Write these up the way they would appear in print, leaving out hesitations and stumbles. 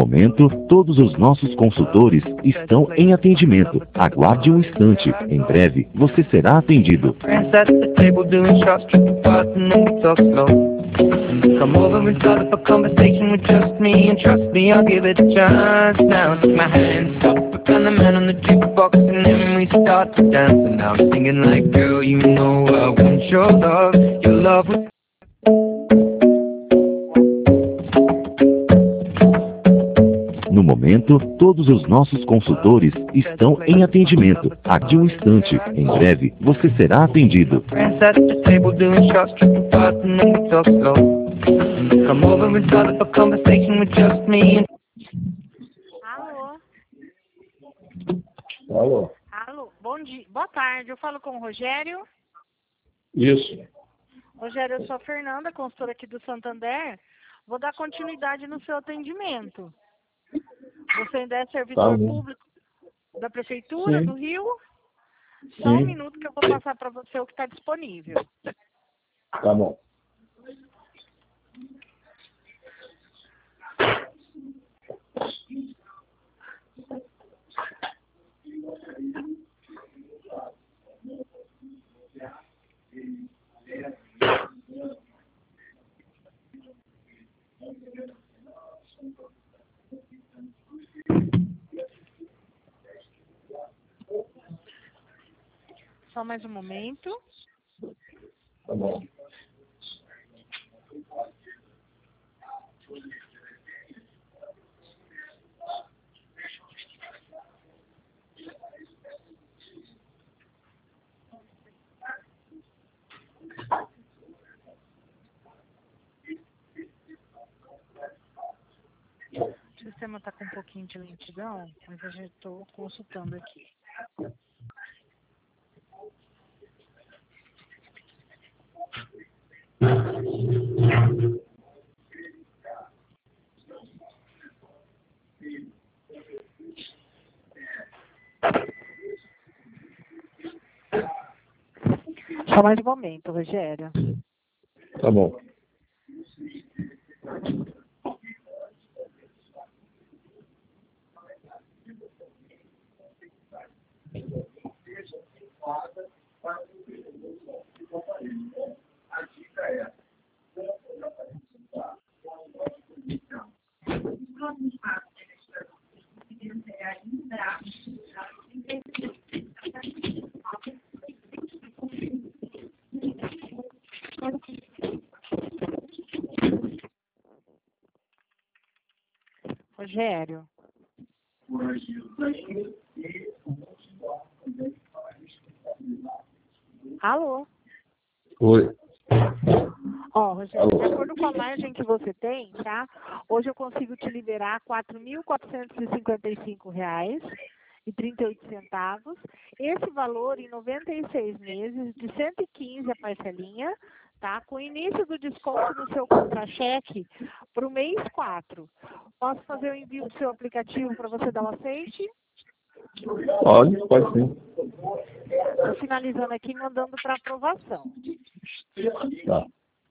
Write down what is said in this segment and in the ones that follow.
momento, todos os nossos consultores estão em atendimento. Aguarde um instante. Em breve, você será atendido. Come over and start up a conversation with just me, and trust me, I'll give it a chance. Now take my hand, stop, and the man on the jukebox, and then we start to dance. And now I'm singing like, girl, you know I want your love, your love. No momento, todos os nossos consultores estão em atendimento. Aguarde um instante. Em breve, você será atendido. Alô? Alô? Alô? Bom dia. Boa tarde. Eu falo com o Rogério. Isso. Rogério, eu sou a Fernanda, consultora aqui do Santander. Vou dar continuidade no seu atendimento. Você ainda é servidor público da Prefeitura do Rio? Só um minuto que eu vou passar para você o que está disponível. Tá bom. Só mais um momento. Tá bom. O sistema está com um pouquinho de lentidão, mas eu já estou consultando aqui. Só mais um momento, Rogério. Tá bom. Rogério. Alô? Oi. Ó, Rogério, de acordo com a margem que você tem, tá? Hoje eu consigo te liberar R$ 4.455,38. Esse valor em 96 meses, de 115 a parcelinha, tá? Com o início do desconto no seu contra-cheque para o mês 4. Posso fazer o envio do seu aplicativo para você dar o aceite? Pode sim. Estou finalizando aqui e mandando para aprovação. Tá.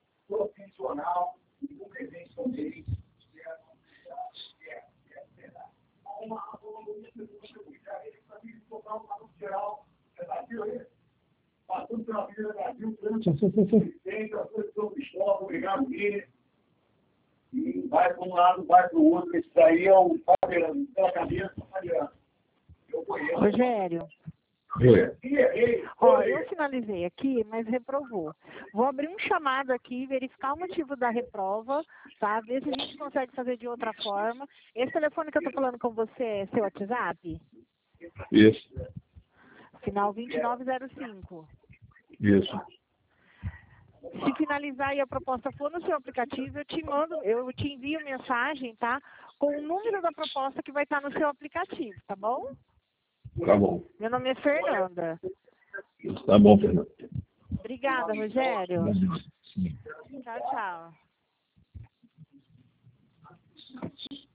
Vai para um lado, vai para o outro. Esse daí é o pela cabeça. Rogério. Oi. Ó, eu finalizei aqui, mas reprovou. Vou abrir um chamado aqui, verificar o motivo da reprova, tá? Ver se a gente consegue fazer de outra forma. Esse telefone que eu tô falando com você é seu WhatsApp? Isso. Final 2905. Isso. Se finalizar e a proposta for no seu aplicativo, eu te envio mensagem, tá? Com o número da proposta que vai estar no seu aplicativo, tá bom? Tá bom. Meu nome é Fernanda. Tá bom, Fernanda. Obrigada, Rogério. Tchau, tchau.